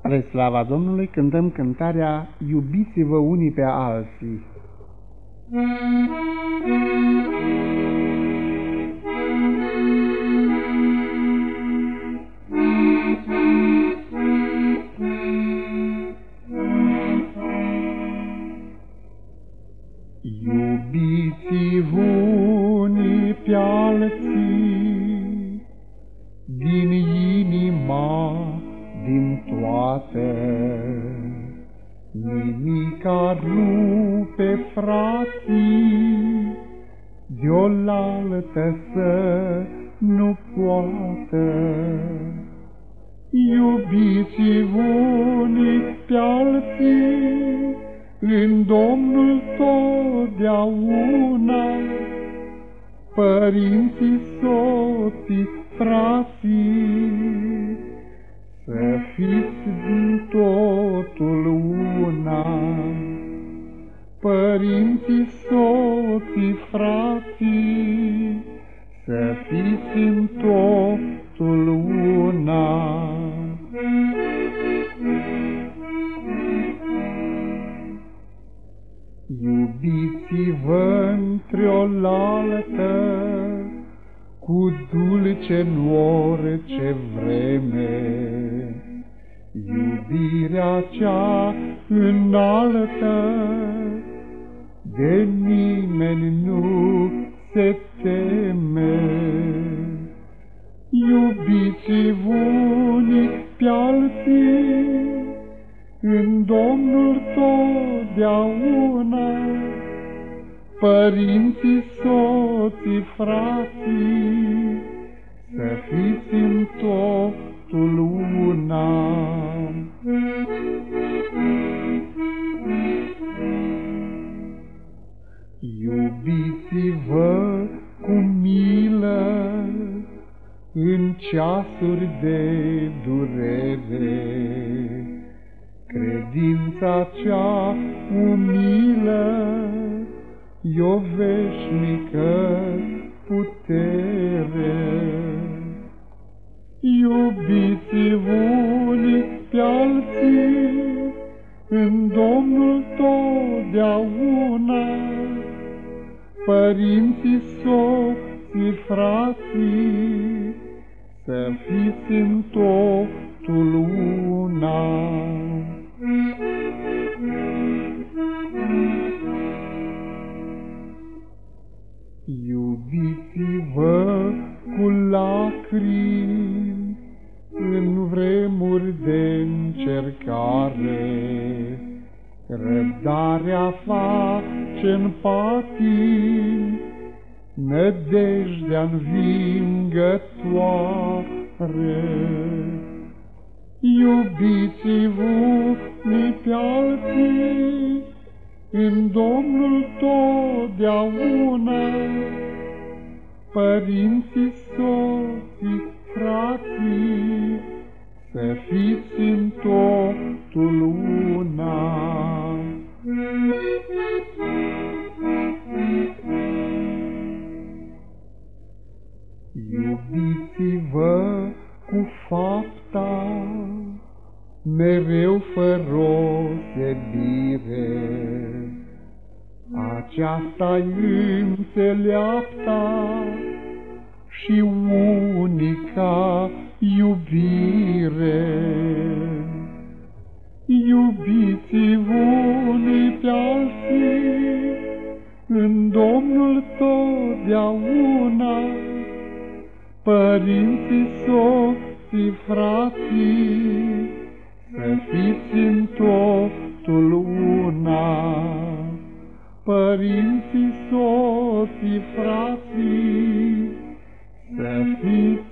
Spre slava Domnului cântăm cântarea Iubiți-vă unii pe alții. Iubiți-vă unii pe alții din inima, din toate, nimica rupe frații, de-olaltă să nu poată. Iubiți-vă unii pe alții în Domnul totdeauna, părinții, soții, frații, să fiți din totul una. Părinții, soții, frații, să fiți în totul una. Iubiți-vă într-olaltă cu dulce în orice vreme, iubirea cea înaltă de nimeni nu se teme. Iubiți-vă unii pe alții în Domnul totdeauna, părinții, soții, frații, să fiți în totul una. Iubiți-vă cu milă în ceasuri de durere, credința cea umilă e o veșnică putere. Iubiți-vă unii pe alții în Domnul totdeauna, părinții, soții, frații, să fiți în totul una. Iubiți-vă cu lacrimi în vremuri de încercare, răbdarea face-n patim, nădejdea învingătoare. Iubiți-vă unii pe alții în Domnul totdeauna, părinții, soții, frații, să fiți în totul una. Iubiți-vă cu fapta, mereu fără osebire, aceasta-i înțeleapta și unica iubire. Iubiți-vă unii pe alții în Domnul totdeauna, părinții, soții, frații, să fiți în totul una. Părinții, soții, frații, să fiți